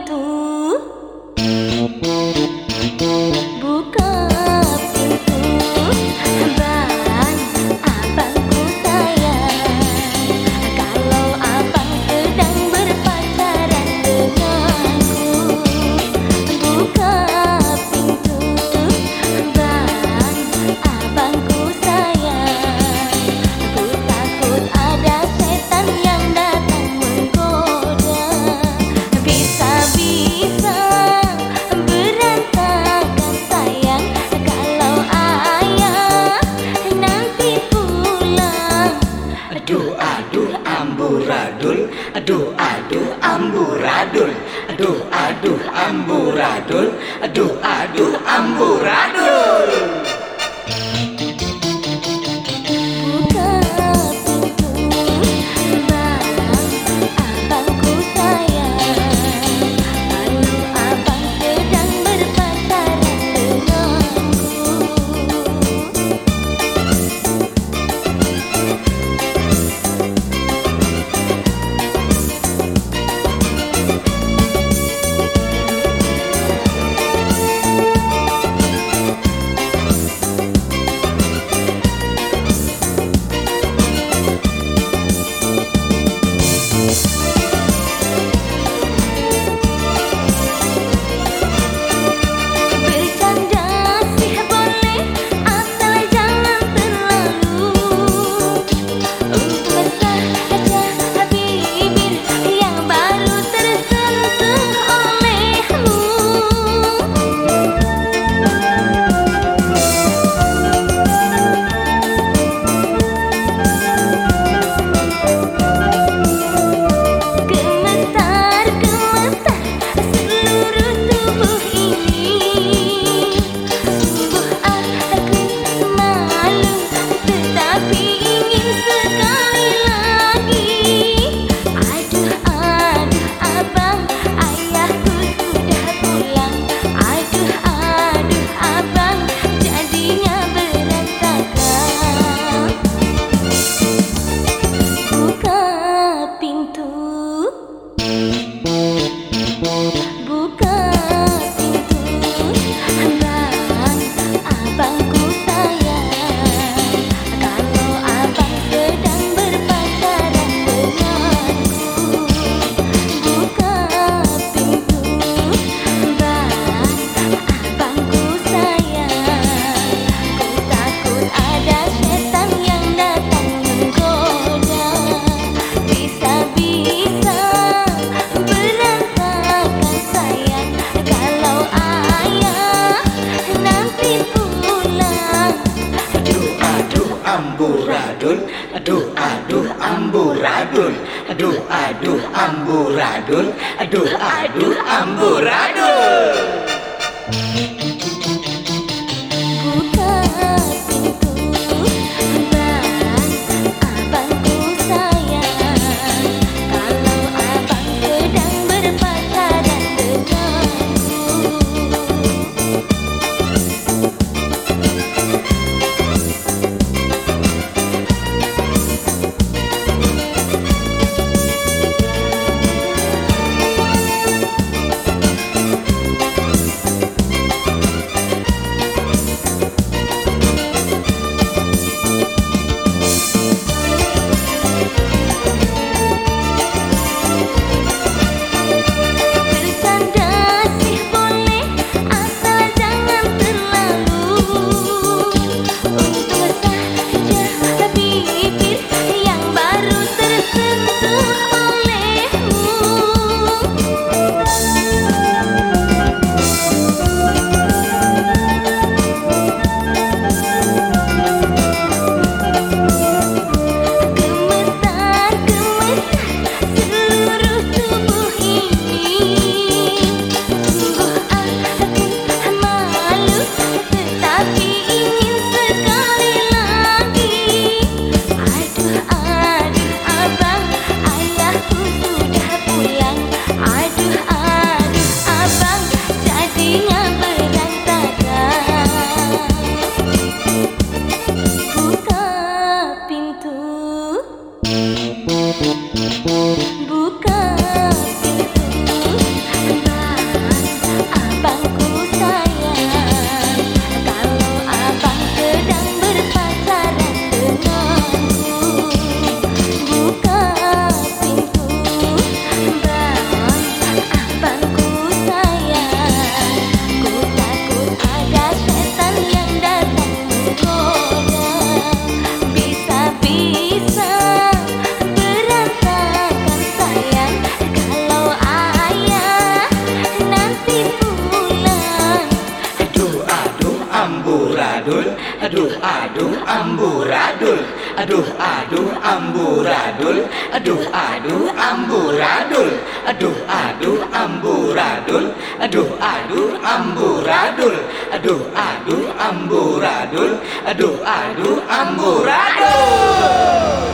pintu, buka pintu, bang, abangku sayang. Kalau abang sedang berpacaran denganku, buka pintu, bang, abangku sayang. Aku takut ada setan yang datang menggoda. Bisa-bisa berantakan sayang kalau ayah nanti pulang. Aduh aduh amburadul, aduh aduh amburadul, aduh aduh amburadul, aduh aduh amburadul. Buka pintu, bang, abangku sayang. Kalau abang sedang berpacaran denganku. Bercanda sih boleh, asal jangan terlalu. Mesra aja bibir yang baru tersentuh olehmu. Gemetar, gemetar seluruh tubuh ini. Sungguh aku malu, tetapi ingin sekali lagi. Aduh, aduh abang, ayahku sudah pulang. Aduh, aduh abang, jadinya berantakan. Buka pintu, buka pintu, bang, abangku sayang. Kalau abang sedang berpacaran denganku, buka pintu, bang, abangku sayang. Ku takut ada setan yang datang menggoda. Bisa-bisa berantakan sayang kalau ayah nanti pulang. Aduh aduh amburadul, aduh aduh amburadul, aduh aduh amburadul, aduh aduh amburadul. Buka pintu, bang, abangku sayang. Kalau abang sedang berpacaran denganku. aduh aduh amburadul, aduh aduh amburadul, aduh aduh amburadul, aduh aduh amburadul, aduh aduh amburadul, aduh aduh amburadul, aduh aduh amburadul.